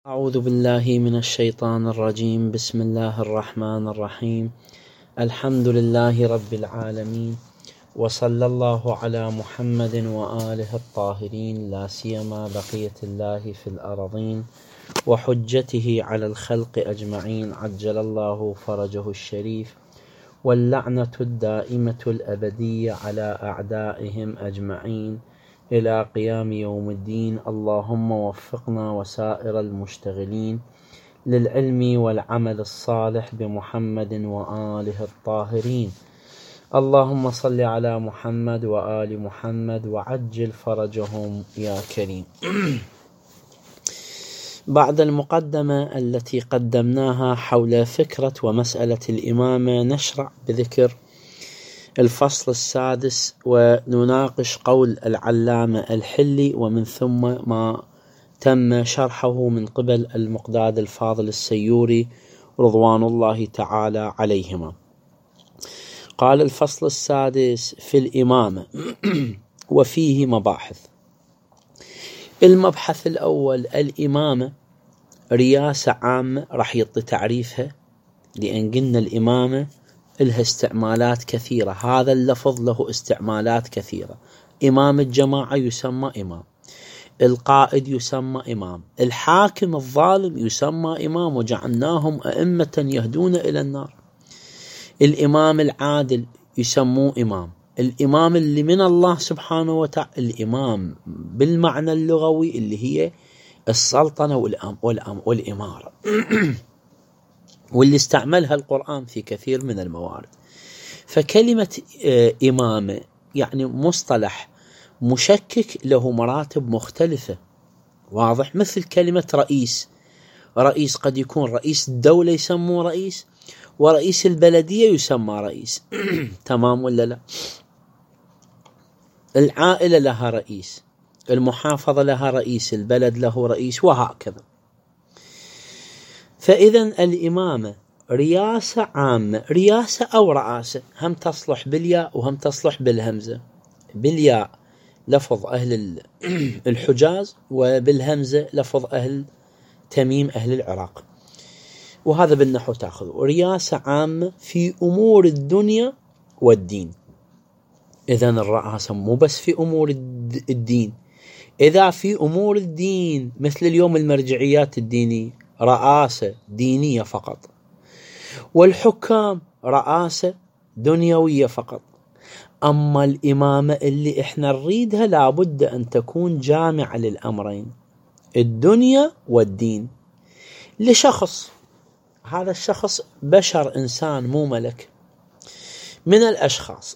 أعوذ بالله من الشيطان الرجيم. بسم الله الرحمن الرحيم. الحمد لله رب العالمين، وصلى الله على محمد وآله الطاهرين، لا سيما بقية الله في الأرضين وحجته على الخلق أجمعين، عجل الله فرجه الشريف، واللعنة الدائمة الأبدية على أعدائهم أجمعين إلى قيام يوم الدين. اللهم وفقنا وسائر المشتغلين للعلم والعمل الصالح بمحمد وآله الطاهرين. اللهم صل على محمد وآل محمد وعجل فرجهم يا كريم. بعد المقدمة التي قدمناها حول فكرة ومسألة الإمامة، نشرع بذكر الفصل السادس، ونناقش قول العلامة الحلي ومن ثم ما تم شرحه من قبل المقداد الفاضل السيوري رضوان الله تعالى عليهما. قال الفصل السادس في الإمامة وفيه مباحث. المبحث الأول: الإمامة رياسة عامة، راح يعطي تعريفها، لأن قلنا الإمامة لها استعمالات كثيرة. هذا اللفظ له استعمالات كثيرة. إمام الجماعة يسمى إمام، القائد يسمى إمام، الحاكم الظالم يسمى إمام، وجعلناهم أئمة يهدون إلى النار. الإمام العادل يسموه إمام، الإمام اللي من الله سبحانه وتعالى، الإمام بالمعنى اللغوي اللي هي السلطنة والإمارة واللي استعملها القرآن في كثير من الموارد. فكلمة إمامة يعني مصطلح مشكك له مراتب مختلفة، واضح؟ مثل كلمة رئيس. رئيس قد يكون رئيس الدولة يسموه رئيس، ورئيس البلدية يسمى رئيس. تمام ولا لا؟ العائلة لها رئيس، المحافظة لها رئيس، البلد له رئيس، وهكذا. فإذا الإمامة رياسة عامة، رياسة أو رئاسة، هم تصلح بالياء وهم تصلح بالهمزة. بالياء لفظ أهل الحجاز، وبالهمزة لفظ أهل تميم أهل العراق. وهذا بالنحو تأخذ رياسة عامة في أمور الدنيا والدين. إذن الرئاسة مو بس في أمور الدين، إذا في أمور الدين مثل اليوم المرجعيات الدينية رئاسة دينية فقط، والحكام رئاسة دنيوية فقط. أما الإمامة اللي إحنا نريدها لابد أن تكون جامعة للأمرين، الدنيا والدين، لشخص. هذا الشخص بشر، إنسان مو ملك، من الأشخاص.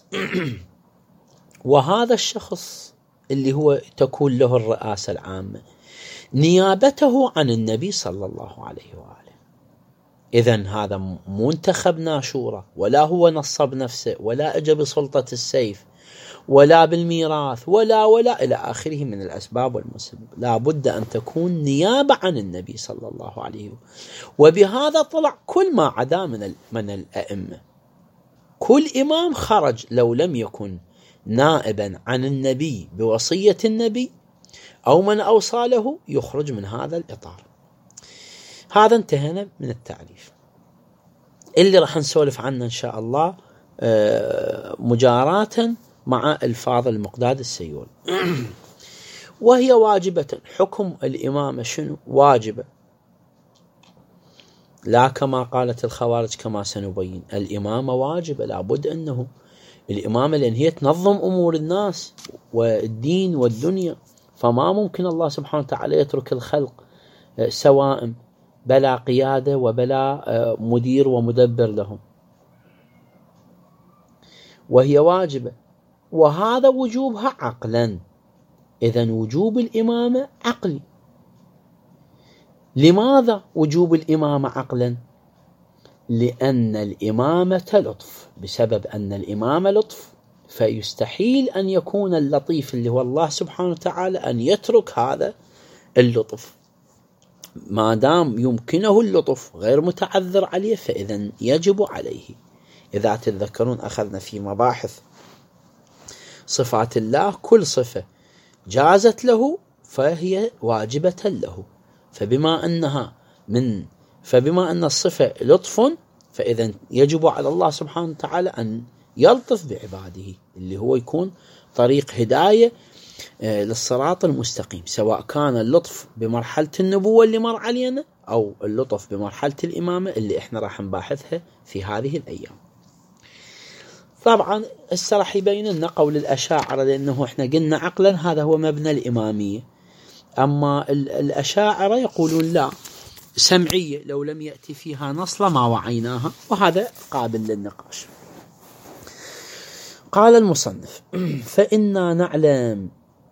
وهذا الشخص اللي هو تكون له الرئاسة العامة نيابته عن النبي صلى الله عليه وآله. إذن هذا مو انتخبنا شورى، ولا هو نصب نفسه، ولا أجى بسلطة السيف، ولا بالميراث، ولا إلى آخره من الأسباب والمسبب. لا بد أن تكون نيابة عن النبي صلى الله عليه وآله. وبهذا طلع كل ما عدا من الأئمة. كل إمام خرج لو لم يكن نائبا عن النبي بوصية النبي أو من أوصى له، يخرج من هذا الإطار. هذا انتهينا من التعريف اللي راح نسولف عنه إن شاء الله مجاراة مع الفاظ المقداد السيوري. وهي واجبة. حكم الإمامة شنو؟ واجبة، لا كما قالت الخوارج كما سنبين. الإمامة واجبة، لابد أنه الإمامة، لأن هي تنظم أمور الناس والدين والدنيا. فما ممكن الله سبحانه وتعالى يترك الخلق سواء بلا قيادة وبلا مدير ومدبر لهم. وهي واجبة، وهذا وجوبها عقلا. إذن وجوب الإمامة عقلي. لماذا وجوب الإمامة عقلا؟ لأن الإمامة لطف. بسبب أن الإمامة لطف، فيستحيل أن يكون اللطيف اللي هو الله سبحانه وتعالى أن يترك هذا اللطف. ما دام يمكنه اللطف غير متعذر عليه، فإذن يجب عليه. إذا تتذكرون أخذنا في مباحث صفات الله كل صفة جازت له فهي واجبة له، فبما أن الصفة لطف، فإذا يجب على الله سبحانه وتعالى أن يلطف بعباده، اللي هو يكون طريق هداية للصراط المستقيم، سواء كان اللطف بمرحلة النبوة اللي مر علينا أو اللطف بمرحلة الإمامة اللي إحنا راح نباحثها في هذه الأيام. طبعا هسه راح يبين لنا قول الأشاعرة، لأنه إحنا قلنا عقلا هذا هو مبنى الإمامية، أما الأشاعرة يقولون لا، سمعية لو لم يأتي فيها نص ما وعيناها، وهذا قابل للنقاش. قال المصنف: فإنا نعلم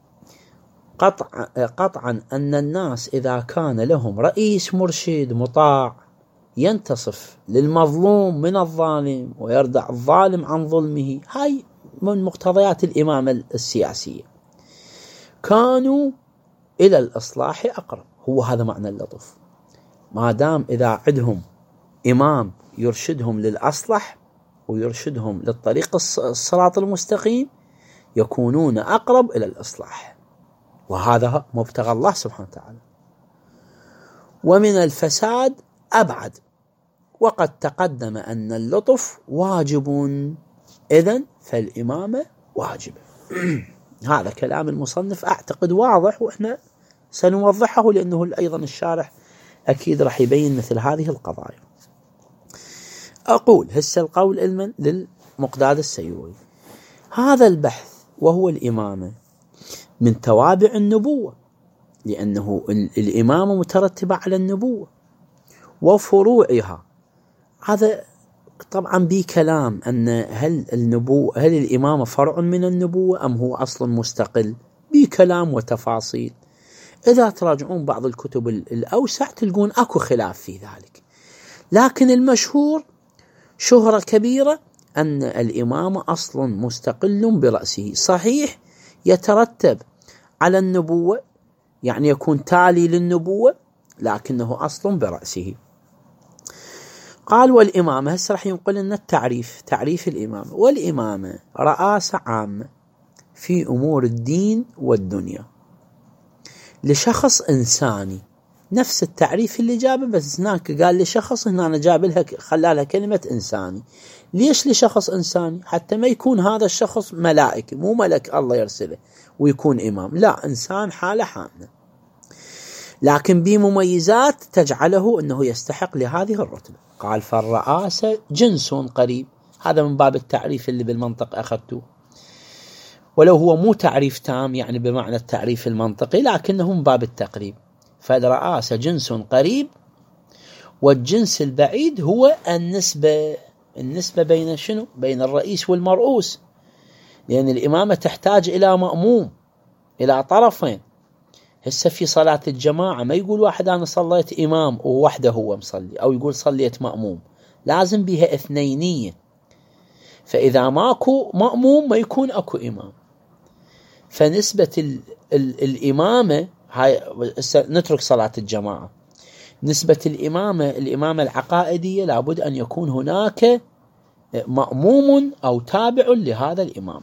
قطعا أن الناس إذا كان لهم رئيس مرشد مطاع ينتصف للمظلوم من الظالم ويردع الظالم عن ظلمه، هاي من مقتضيات الإمامة السياسية، كانوا إلى الإصلاح أقرب. هو هذا معنى اللطف، ما دام إذا عندهم إمام يرشدهم للأصلح ويرشدهم للطريق الصراط المستقيم يكونون أقرب إلى الإصلاح، وهذا مبتغى الله سبحانه وتعالى. ومن الفساد أبعد، وقد تقدم أن اللطف واجب، إذن فالإمامة واجبة. هذا كلام المصنف أعتقد واضح، وإحنا سنوضحه لأنه أيضا الشارح أكيد راح يبين مثل هذه القضايا. أقول هسه القول علما للمقداد السيوطي: هذا البحث وهو الإمامة من توابع النبوة، لأنه الإمامة مترتبة على النبوة وفروعها. هذا طبعا بكلام أن هل الإمامة فرع من النبوة أم هو أصل مستقل، بكلام وتفاصيل. إذا تراجعون بعض الكتب الأوسع تلقون أكو خلاف في ذلك، لكن المشهور شهرة كبيرة أن الإمامة أصل مستقل برأسه، صحيح يترتب على النبوة، يعني يكون تالي للنبوة، لكنه أصل برأسه. قال: والإمامة، هسه رح ينقل لنا تعريف الإمامة: والإمامة رئاسة عامة في أمور الدين والدنيا لشخص إنساني، نفس التعريف اللي جابه، بس هناك قال لشخص، هنا أنا جاب لها خلالها كلمة إنساني. ليش لشخص إنساني؟ حتى ما يكون هذا الشخص ملائكة، مو ملك الله يرسله ويكون إمام، لا، إنسان حالة حامة، لكن بمميزات تجعله أنه يستحق لهذه الرتبة. قال: فالرئاسة جنس قريب، هذا من باب التعريف اللي بالمنطق أخذته، ولو هو مو تعريف تام يعني بمعنى التعريف المنطقي، لكنه من باب التقريب. فالرئاسة جنس قريب، والجنس البعيد هو النسبة بين شنو؟ بين الرئيس والمرؤوس، لأن الإمامة تحتاج إلى مأموم، إلى طرفين. هسه في صلاة الجماعة ما يقول واحد أنا صليت إمام ووحده هو مصلي، أو يقول صليت مأموم، لازم بها اثنينية. فإذا ماكو مأموم ما يكون أكو إمام. فنسبة الإمامة هاي، نترك صلاة الجماعة، نسبة الإمامة العقائدية لابد أن يكون هناك مأموم أو تابع لهذا الإمام.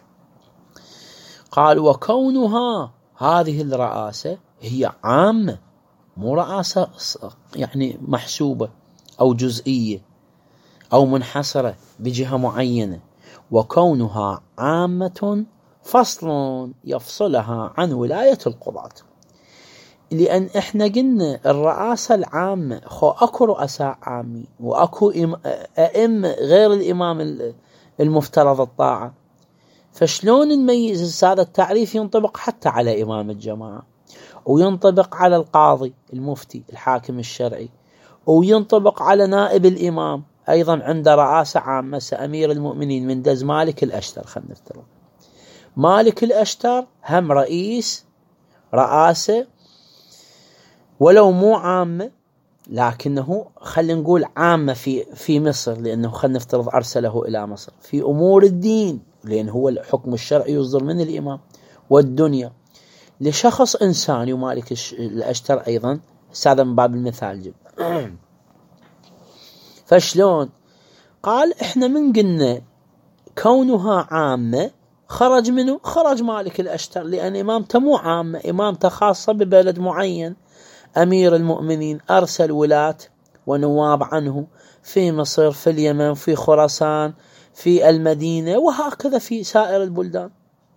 قال: وكونها هذه الرئاسة هي عامة، مو رئاسة يعني محسوبة أو جزئية أو منحصرة بجهة معينة، وكونها عامة فصل يفصلها عن ولاية القضاة. لأن إحنا قلنا الرئاسة العامة، أكو رؤساء عامين وأكو أئمة غير الإمام المفترض الطاعة، فشلون نميز؟ هذا التعريف ينطبق حتى على إمام الجماعة، وينطبق على القاضي المفتي الحاكم الشرعي، وينطبق على نائب الإمام أيضا عنده رئاسة عامة، أمير المؤمنين من دز مالك الأشتر، خلينا نفترض مالك الأشتر هم رئاسة ولو مو عامة، لكنه خلينا نقول عامة في مصر، لأنه خلينا نفترض أرسله إلى مصر في أمور الدين، لأن هو الحكم الشرعي يصدر من الإمام، والدنيا لشخص إنساني ومالك الأشتر أيضا، هذا من باب المثال جدا. فشلون؟ قال: إحنا من قلنا كونها عامة خرج منه، خرج مالك الأشتر، لأن إمامته مو عامة، إمامته خاصة ببلد معين. أمير المؤمنين أرسل ولاة ونواب عنه في مصر، في اليمن، في خراسان، في المدينة، وهكذا في سائر البلدان.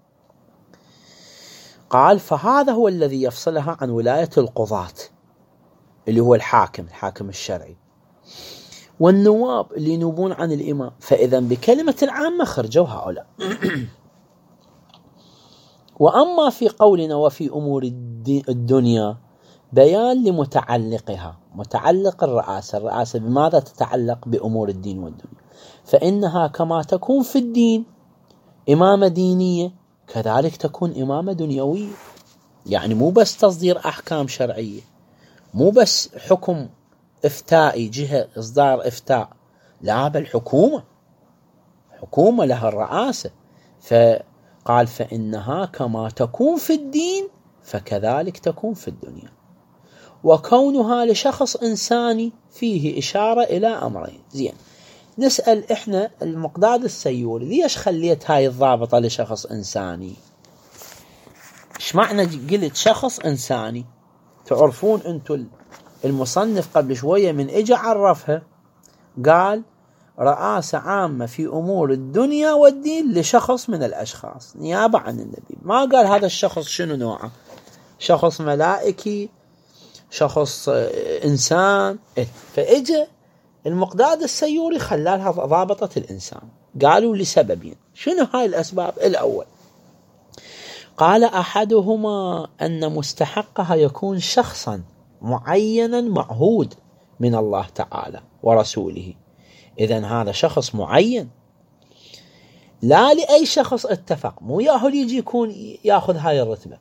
قال فهذا هو الذي يفصلها عن ولاية القضاة اللي هو الحاكم الشرعي، والنواب اللي ينوبون عن الإمام. فإذا بكلمة العامة خرجوا هؤلاء. وأما في قولنا وفي أمور الدنيا بيان لمتعلقها، متعلق الرئاسة بماذا تتعلق؟ بأمور الدين والدنيا، فإنها كما تكون في الدين إمامة دينية كذلك تكون إمامة دنيوية. يعني مو بس تصدير أحكام شرعية، مو بس حكم إفتائي، جهة إصدار إفتاء، لا بل حكومة لها الرئاسة. فقال فإنها كما تكون في الدين فكذلك تكون في الدنيا. وكونها لشخص إنساني فيه إشارة إلى أمرين. زين، نسأل إحنا المقداد السيوري ليش خليت هاي الضابطة لشخص إنساني؟ إيش معنى قلت شخص إنساني؟ تعرفون أنتم المصنف قبل شوية من إجا عرفها، قال رئاسة عامة في أمور الدنيا والدين لشخص من الأشخاص نيابة عن النبي. ما قال هذا الشخص شنو نوعه، شخص ملائكي، شخص إنسان. فإجا المقداد السيوري خلالها ضابطة الإنسان. قالوا لسببين. شنو هاي الأسباب؟ الأول قال أحدهما أن مستحقها يكون شخصا معينا معهود من الله تعالى ورسوله. إذن هذا شخص معين، لا لأي شخص اتفق، مو ياهل يجي يكون ياخذ هاي الرتبة،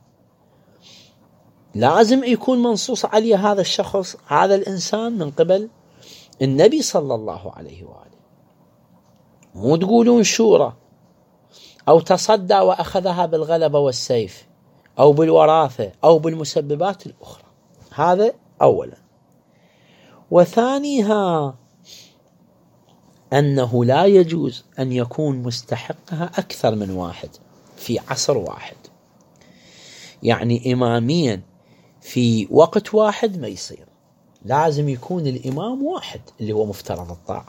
لازم يكون منصوص عليه هذا الشخص، هذا الإنسان من قبل النبي صلى الله عليه وآله. مو تقولون شورى أو تصدى وأخذها بالغلبة والسيف أو بالوراثة أو بالمسببات الأخرى. هذا أولا. وثانيها أنه لا يجوز أن يكون مستحقها أكثر من واحد في عصر واحد. يعني إماميا في وقت واحد ما يصير، لازم يكون الإمام واحد اللي هو مفترض الطاعة.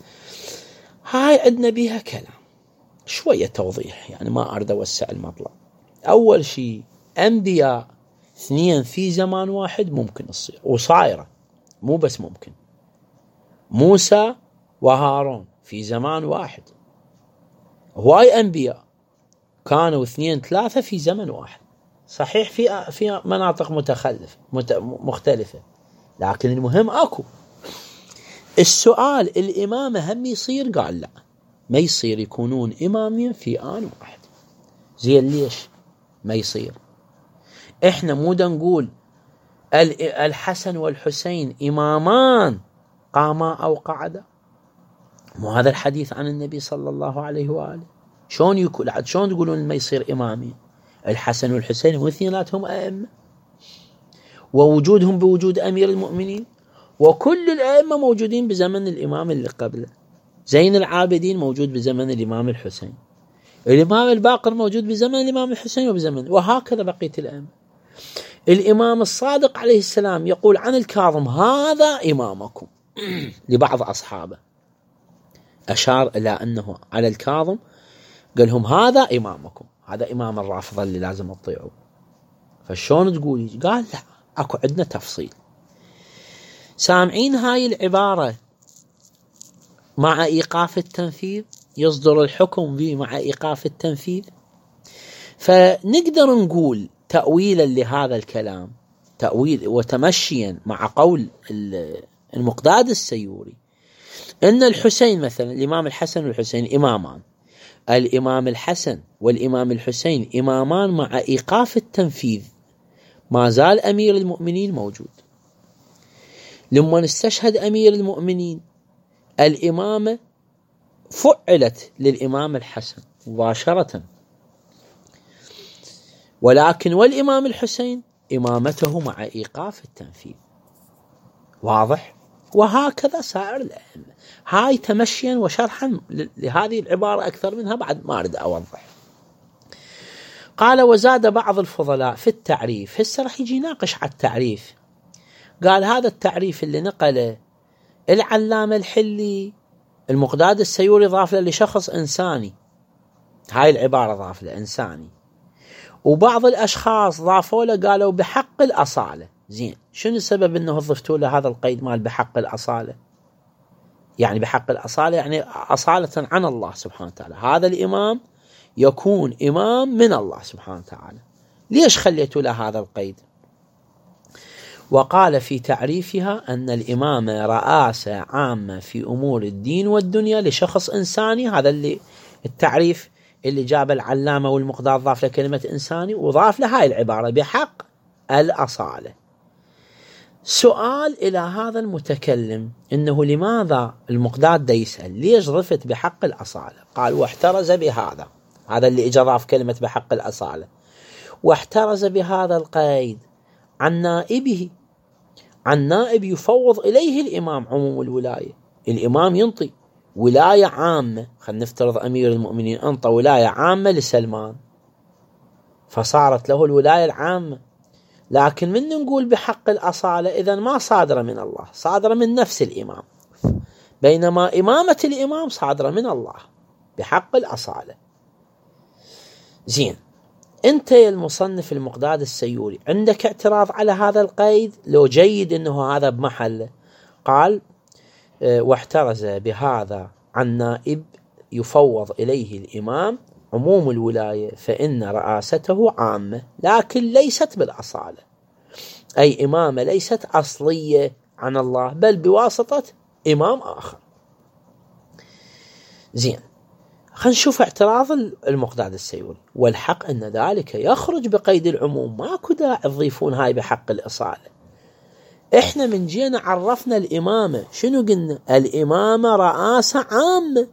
هاي عندنا بيها كلام شوية توضيح، يعني ما أريد أوسع المطلب. أول شيء أنبياء اثنين في زمان واحد ممكن تصير وصايرة، مو بس ممكن. موسى وهارون في زمان واحد، هواي أنبياء كانوا اثنين ثلاثة في زمن واحد، صحيح في مناطق مختلفة، لكن المهم أكو. السؤال الإمامة هم يصير؟ قال لا، ما يصير يكونون إمامين في آن واحد. زين ليش ما يصير؟ إحنا مو نقول الحسن والحسين إمامان قاما أو قعدا؟ مو هذا الحديث عن النبي صلى الله عليه وآله؟ شلون يكون؟ شلون تقولون ما يصير إمامين؟ الحسن والحسين هم اثنيناتهم أئمة، ووجودهم بوجود أمير المؤمنين، وكل الأئمة موجودين بزمن الإمام اللي قبله. زين العابدين موجود بزمن الإمام الحسين، الإمام الباقر موجود بزمن الإمام الحسين وبزمن، وهكذا بقية الأئمة. الإمام الصادق عليه السلام يقول عن الكاظم هذا إمامكم لبعض أصحابه، أشار إلى أنه على الكاظم قال لهم هذا إمامكم، هذا إمام الرافضة اللي لازم تطيعوا. فشون تقول؟ قال لا، أكو عندنا تفصيل. سامعين هاي العبارة مع إيقاف التنفيذ، يصدر الحكم به مع إيقاف التنفيذ. فنقدر نقول تأويلا لهذا الكلام، تأويل وتمشيا مع قول المقداد السيوري، أن الحسين مثلا، الإمام الحسن والحسين إمامان، الإمام الحسن والإمام الحسين إمامان مع إيقاف التنفيذ، ما زال أمير المؤمنين موجود. لما استشهد أمير المؤمنين الإمامة فعلت للإمام الحسن مباشرة، ولكن والإمام الحسين إمامته مع إيقاف التنفيذ. واضح؟ وهكذا سائر الأئمة. هاي تمشيا وشرحا لهذه العبارة، أكثر منها بعد ما أريد أوضح. قال وزاد بعض الفضلاء في التعريف. هسه رح يجي يناقش على التعريف، قال هذا التعريف اللي نقله العلامة الحلي المقداد السيوري ضاف له لشخص إنساني، هاي العبارة ضاف له إنساني، وبعض الأشخاص ضافوا له قالوا بحق الأصالة. زين، شنو السبب أنه ضفتوا له هذا القيد مال بحق الأصالة؟ يعني بحق الأصالة يعني أصالة عن الله سبحانه وتعالى، هذا الإمام يكون إمام من الله سبحانه وتعالى. ليش خليتوا له هذا القيد؟ وقال في تعريفها أن الإمامة رئاسة عامة في أمور الدين والدنيا لشخص إنساني. هذا اللي التعريف اللي جاب العلامة والمقداد ضاف له كلمة إنساني وضاف له هاي العبارة بحق الأصالة. سؤال إلى هذا المتكلم إنه لماذا المقداد دا يسأل ليش ضفت بحق الأصالة؟ قال واحترز بهذا، هذا اللي إجا ضاف كلمة بحق الأصالة، واحترز بهذا القيد عن نائبه، عن نائب يفوض إليه الإمام عموم الولاية. الإمام ينطي ولاية عامة، خلينا نفترض أمير المؤمنين أنطى ولاية عامة لسلمان فصارت له الولاية العامة، لكن من نقول بحق الأصالة إذا ما صادرة من الله، صادرة من نفس الإمام، بينما إمامة الإمام صادرة من الله بحق الأصالة. زين، أنت يا المصنف المقداد السيوري عندك اعتراض على هذا القيد؟ لو جيد أنه هذا بمحله. قال واحترز بهذا عن نائب يفوض إليه الإمام عموم الولاية فإن رئاسته عامة لكن ليست بالأصالة، أي إمامة ليست أصلية عن الله بل بواسطة إمام آخر. زين، خلينا نشوف اعتراض المقداد السيوري. والحق أن ذلك يخرج بقيد العموم، ماكو داعي تضيفون هاي بحق الأصالة. احنا من جينا عرفنا الإمامة، شنو قلنا؟ الإمامة رئاسة عامة،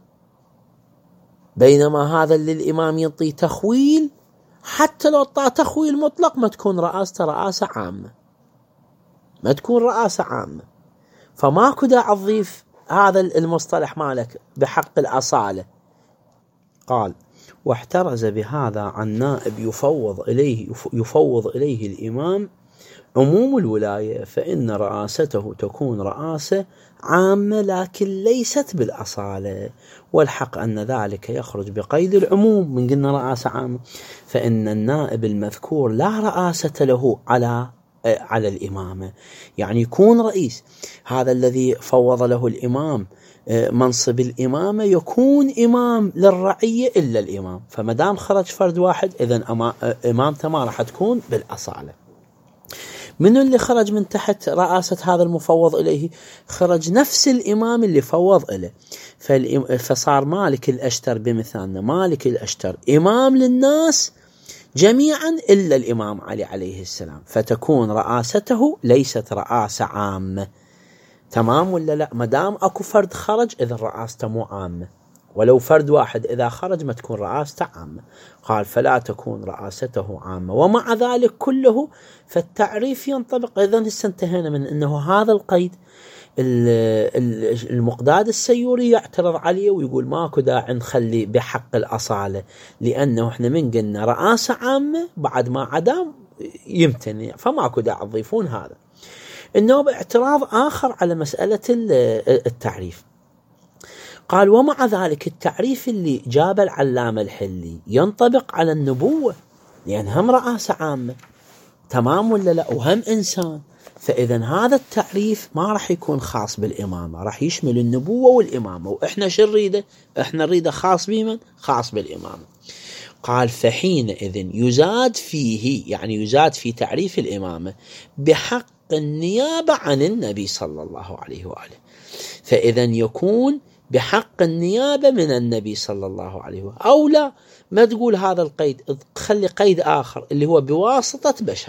بينما هذا اللي الإمام يعطي تخويل حتى لو اعطى تخويل مطلق ما تكون رئاسته رئاسة عامة، ما تكون رئاسة عامة. فماكو داعي تضيف هذا المصطلح مالك بحق الأصالة. قال واحترز بهذا عن نائب يفوض إليه الإمام عموم الولاية فإن رئاسته تكون رئاسة عامة لكن ليست بالأصالة، والحق أن ذلك يخرج بقيد العموم. من قلنا رئاسة عامة فإن النائب المذكور لا رئاسة له على الإمامة، يعني يكون رئيس، هذا الذي فوض له الإمام منصب الإمامة يكون إمام للرعية إلا الإمام، فمدام خرج فرد واحد إذن إمامته ما راح تكون بالأصالة. من اللي خرج من تحت رئاسة هذا المفوض إليه؟ خرج نفس الإمام اللي فوض إليه، فصار مالك الأشتر بمثالنا، مالك الأشتر إمام للناس جميعا إلا الإمام علي عليه السلام، فتكون رئاسته ليست رئاسة عامة. تمام ولا لا؟ مدام أكو فرد خرج إذا رئاسته مو عامة، ولو فرد واحد إذا خرج ما تكون رئاسته عامة. قال فلا تكون رئاسته عامة. ومع ذلك كله فالتعريف ينطبق. إذن انتهينا من أنه هذا القيد المقداد السيوري يعترض عليه ويقول ماكو داعي نخلي بحق الأصالة، لأنه احنا من قلنا رئاسة عامة بعد ما عدم يمتنع، فماكو داعي تضيفون هذا. إنه اعتراض آخر على مسألة التعريف. قال ومع ذلك التعريف اللي جاب العلامة الحلي ينطبق على النبوة، لأن هم رئاسة عامة، تمام ولا لا؟ وهم إنسان، فإذا هذا التعريف ما راح يكون خاص بالإمامة، راح يشمل النبوة والإمامة. وإحنا شو نريده؟ إحنا نريده خاص بمن؟ خاص بالإمامة. قال فحينئذ يزاد فيه، يعني يزاد في تعريف الإمامة بحق النيابة عن النبي صلى الله عليه وآله، فإذا يكون بحق النيابة من النبي صلى الله عليه وآله. أو لا، ما تقول هذا القيد، تخلي قيد آخر اللي هو بواسطة بشر،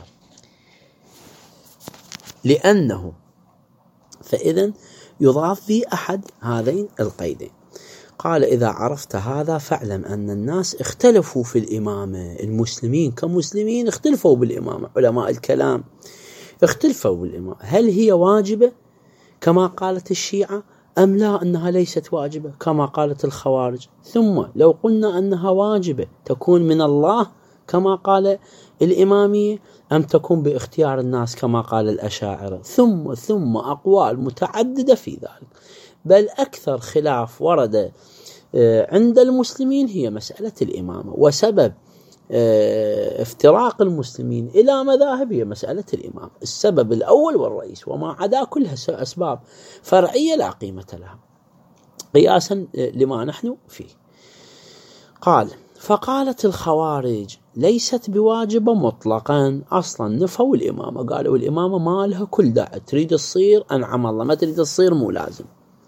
لأنه فإذا يضاف في أحد هذين القيدين. قال إذا عرفت هذا فاعلم أن الناس اختلفوا في الإمامة، المسلمين كمسلمين اختلفوا بالإمامة، علماء الكلام اختلفوا بالإمامة، هل هي واجبة كما قالت الشيعة أم لا أنها ليست واجبة كما قالت الخوارج؟ ثم لو قلنا أنها واجبة تكون من الله كما قال الإمامية أم تكون باختيار الناس كما قال الأشاعرة؟ ثم أقوال متعددة في ذلك، بل أكثر خلاف ورد عند المسلمين هي مسألة الإمامة، وسبب افتراق المسلمين إلى مذاهب هي مسألة الإمامة. السبب الأول والرئيس، وما عدا كلها أسباب فرعية لا قيمة لها قياسا لما نحن فيه. قال: فقالت الخوارج ليست بواجبة مطلقا، أصلا نفوا الإمامة، قالوا الإمامة ما لها كل داعي، تريد تصير أنعم الله، ما تريد تصير مو لازم.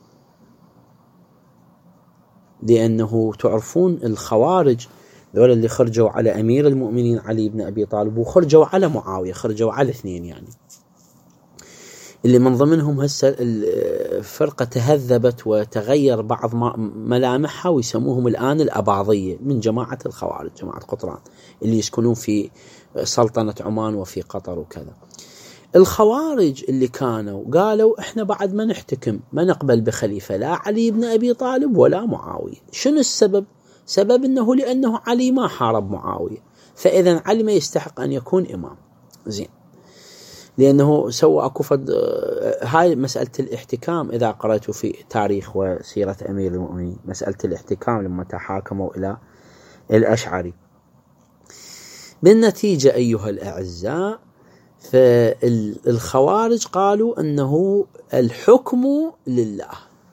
لأنه تعرفون الخوارج ذولا اللي خرجوا على أمير المؤمنين علي بن أبي طالب، وخرجوا على معاوية، خرجوا على اثنين يعني، اللي من ضمنهم هسه الفرقة تهذبت وتغير بعض ملامحها، ويسموهم الآن الأباضية من جماعة الخوارج، جماعة قطران اللي يسكنون في سلطنة عمان وفي قطر وكذا. الخوارج اللي كانوا قالوا احنا بعد ما نحتكم ما نقبل بخليفة لا علي بن أبي طالب ولا معاوية. شنو السبب؟ سبب انه لأنه علي ما حارب معاوية، فإذا علي ما يستحق أن يكون إمام. زين، لأنه سوى أكو هاي مسألة الاحتكام. إذا قرأتوا في تاريخ وسيرة أمير المؤمنين مسألة الاحتكام لما تحاكموا إلى الأشعري، بالنتيجة أيها الأعزاء فالخوارج قالوا أنه الحكم لله،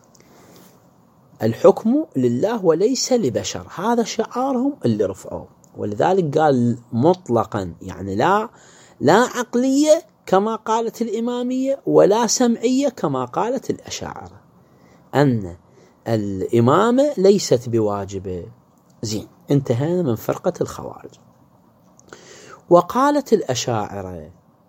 الحكم لله وليس لبشر، هذا شعارهم اللي رفعوه. ولذلك قال مطلقا، يعني لا عقلية كما قالت الإمامية ولا سمعية كما قالت الأشاعرة، أن الإمامة ليست بواجبة. زين، انتهينا من فرقة الخوارج. وقالت الأشاعرة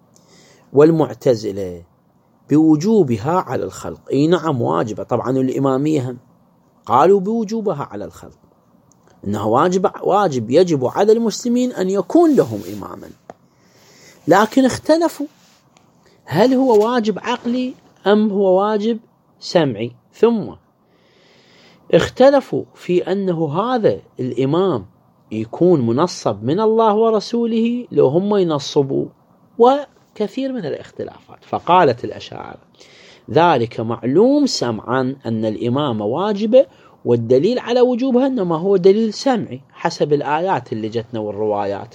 والمعتزلة بوجوبها على الخلق. اي نعم واجبة طبعا، الإمامية هم قالوا بوجوبها على الخلق، إنه واجب يجب على المسلمين أن يكون لهم إماما، لكن اختلفوا هل هو واجب عقلي أم هو واجب سمعي. ثم اختلفوا في أنه هذا الإمام يكون منصب من الله ورسوله لو هم ينصبوا، وكثير من الاختلافات. فقالت الأشاعرة ذلك معلوم سمعا أن الإمامة واجبة، والدليل على وجوبها إنما هو دليل سمعي حسب الآيات اللي جتنا والروايات.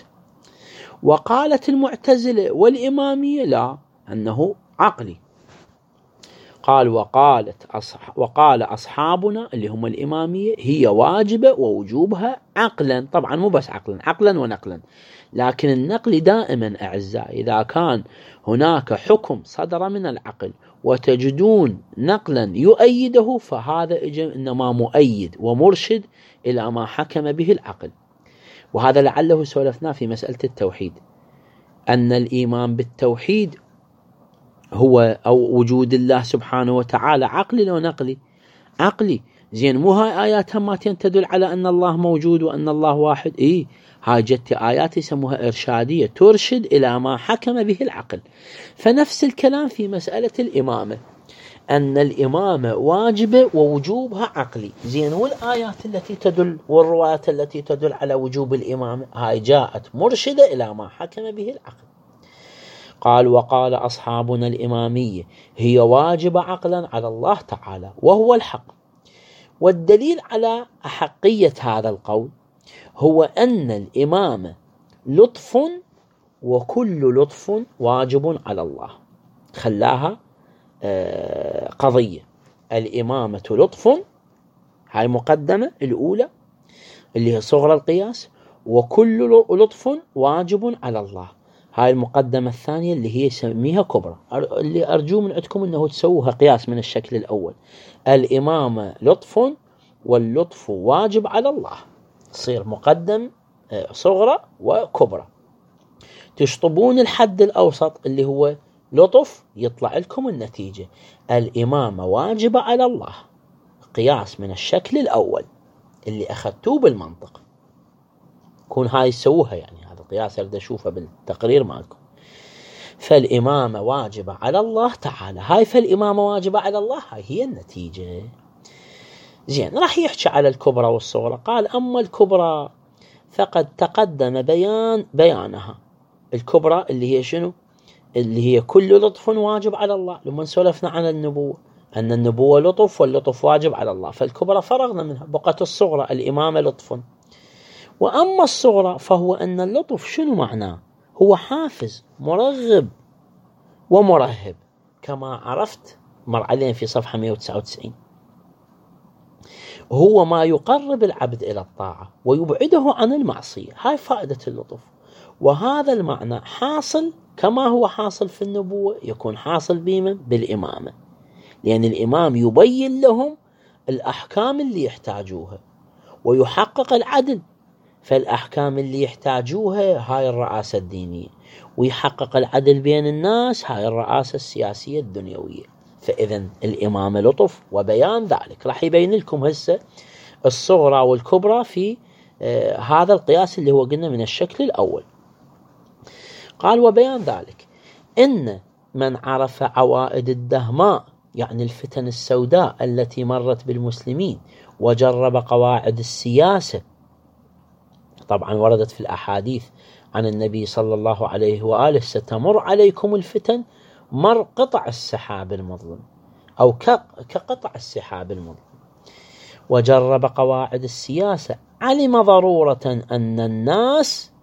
وقالت المعتزلة والإمامية لا، أنه عقلي. قال وقال أصحابنا اللي هم الإمامية هي واجبة ووجوبها عقلا، طبعا مو بس عقلا ونقلا، لكن النقل دائما أعزائي إذا كان هناك حكم صدر من العقل وتجدون نقلا يؤيده، فهذا إنما مؤيد ومرشد إلى ما حكم به العقل. وهذا لعله سولفنا في مسألة التوحيد، أن الإيمان بالتوحيد هو أو وجود الله سبحانه وتعالى عقلي لو نقلي؟ عقلي. زين، مو هاي آيات هماتين تدل على أن الله موجود وأن الله واحد؟ هاي جت آيات يسموها إرشادية ترشد إلى ما حكم به العقل. فنفس الكلام في مسألة الإمامة، أن الإمامة واجبة ووجوبها عقلي. زين، والآيات التي تدل والروايات التي تدل على وجوب الإمامة هاي جاءت مرشدة إلى ما حكم به العقل. قال وقال أصحابنا الإمامية هي واجبة عقلا على الله تعالى وهو الحق. والدليل على أحقية هذا القول هو أن الإمامة لطف، وكل لطف واجب على الله. خلاها قضية، الإمامة لطف، هاي مقدمة الأولى اللي هي صغرى القياس، وكل لطف واجب على الله، هاي المقدمة الثانية اللي هي يسميها كبرى. اللي أرجو من عندكم أنه تسووها قياس من الشكل الأول، الإمامة لطف واللطف واجب على الله، تصير مقدم صغرى وكبرى. تشطبون الحد الأوسط اللي هو لطف، يطلع لكم النتيجة الإمامة واجبة على الله، قياس من الشكل الأول اللي أخذتوه بالمنطق. كون هاي يسووها، يعني هذا قياس أريد أشوفه بالتقرير مالكم. فالإمامة واجبة على الله تعالى، هاي فالإمامة واجبة على الله، هاي هي النتيجة. زين، راح يحكي على الكبرى والصغرى. قال أما الكبرى فقد تقدم بيانها، الكبرى اللي هي شنو؟ اللي هي كل لطف واجب على الله. لما سولفنا عن النبوة أن النبوة لطف واللطف واجب على الله، فالكبرى فرغنا منها، بقت الصغرى الإمامة لطف. وأما الصغرى فهو أن اللطف شنو معناه؟ هو حافز مرغب ومرهب، كما عرفت مر علينا في صفحة 199. هو ما يقرب العبد إلى الطاعة ويبعده عن المعصية، هاي فائدة اللطف. وهذا المعنى حاصل كما هو حاصل في النبوة، يكون حاصل بمن؟ بالإمامة، لأن الإمام يبين لهم الأحكام اللي يحتاجوها ويحقق العدل. فالأحكام اللي يحتاجوها هاي الرئاسة الدينية، ويحقق العدل بين الناس هاي الرئاسة السياسية الدنيوية. فإذا الإمامة لطف وبيان ذلك. راح يبين لكم هسه الصغرى والكبرى في هذا القياس اللي هو قلنا من الشكل الأول. قال وبيان ذلك إن من عرف عوائد الدهماء، يعني الفتن السوداء التي مرت بالمسلمين، وجرب قواعد السياسة. طبعا وردت في الأحاديث عن النبي صلى الله عليه وآله: ستمر عليكم الفتن مر قطع السحاب المظلم، أو كقطع السحاب المظلم. وجرب قواعد السياسة، علم ضرورة أن الناس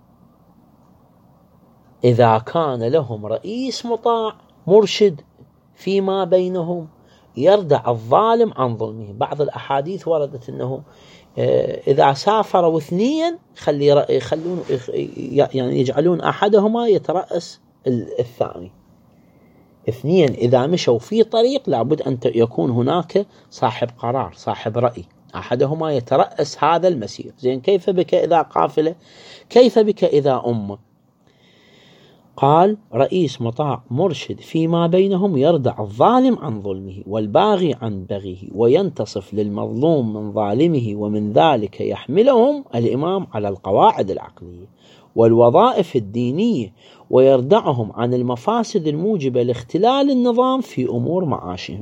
إذا كان لهم رئيس مطاع مرشد فيما بينهم يردع الظالم عن ظلمه. بعض الأحاديث وردت أنه إذا سافروا اثنين يخلون يعني يجعلون أحدهما يترأس الثاني. اثنين إذا مشوا في طريق لابد أن يكون هناك صاحب قرار، صاحب رأي، أحدهما يترأس هذا المسير. زين، كيف بك إذا قافلة؟ كيف بك إذا أمة؟ قال: رئيس مطاع مرشد فيما بينهم يردع الظالم عن ظلمه والباغي عن بغيه، وينتصف للمظلوم من ظالمه، ومن ذلك يحملهم الإمام على القواعد العقلية والوظائف الدينية، ويردعهم عن المفاسد الموجبة لاختلال النظام في أمور معاشهم.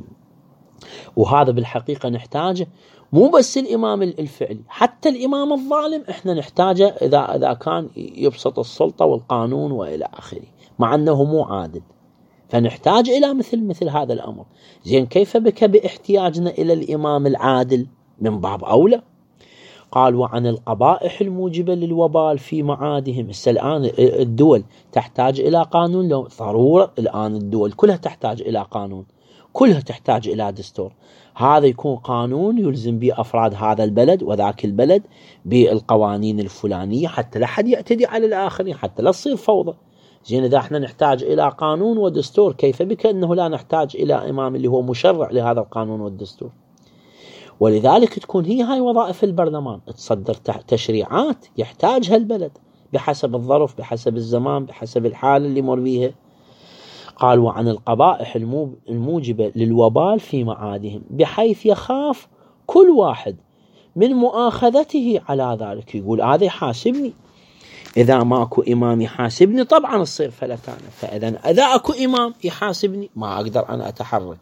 وهذا بالحقيقة نحتاجه، مو بس الإمام الفعلي، حتى الإمام الظالم إحنا نحتاجه إذا كان يبسط السلطة والقانون وإلى آخره، مع أنه مو عادل، فنحتاج إلى مثل هذا الأمر. زين، كيف بك باحتياجنا إلى الإمام العادل؟ من باب أولى. قال: وعن القبائح الموجبة للوبال في معادهم. الآن الدول تحتاج إلى قانون، لو ضرورة الآن الدول كلها تحتاج إلى قانون، كلها تحتاج إلى دستور. هذا يكون قانون يلزم به أفراد هذا البلد وذاك البلد بالقوانين الفلانية، حتى لا حد يعتدي على الآخرين، حتى لا تصير فوضى. زين، إذا احنا نحتاج إلى قانون ودستور، كيف بك أنه لا نحتاج إلى إمام اللي هو مشرع لهذا القانون والدستور؟ ولذلك تكون هاي وظائف البرلمان، تصدر تشريعات يحتاجها البلد بحسب الظرف، بحسب الزمان، بحسب الحالة اللي مر بيها. قال: وعن القبائح الموجبة للوبال في معادهم، بحيث يخاف كل واحد من مؤاخذته على ذلك. يقول هذا يحاسبني، إذا ماكو إمام يحاسبني طبعا تصير فلتانة، فإذا إذا أكو إمام يحاسبني ما أقدر أنا أتحرك.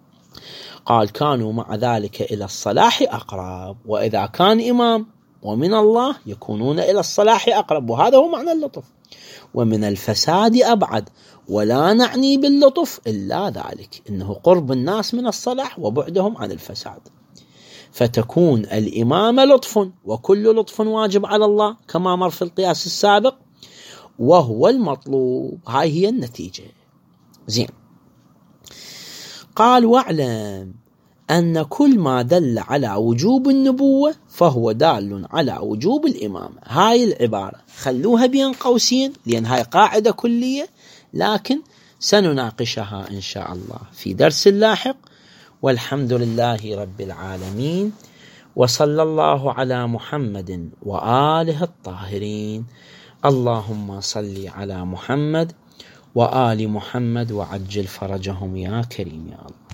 قال: كانوا مع ذلك إلى الصلاح أقرب، وإذا كان إمام ومن الله يكونون إلى الصلاح أقرب. وهذا هو معنى اللطف. ومن الفساد أبعد، ولا نعني باللطف إلا ذلك، إنه قرب الناس من الصلاح وبعدهم عن الفساد. فتكون الإمامة لطف، وكل لطف واجب على الله كما مر في القياس السابق، وهو المطلوب. هاي هي النتيجة. زين. قال: واعلم أن كل ما دل على وجوب النبوة فهو دال على وجوب الإمامة. هاي العبارة خلوها بين قوسين، لأن هاي قاعدة كلية، لكن سنناقشها إن شاء الله في درس لاحق. والحمد لله رب العالمين، وصلى الله على محمد وآله الطاهرين. اللهم صل على محمد وآل محمد وعجل فرجهم يا كريم يا الله.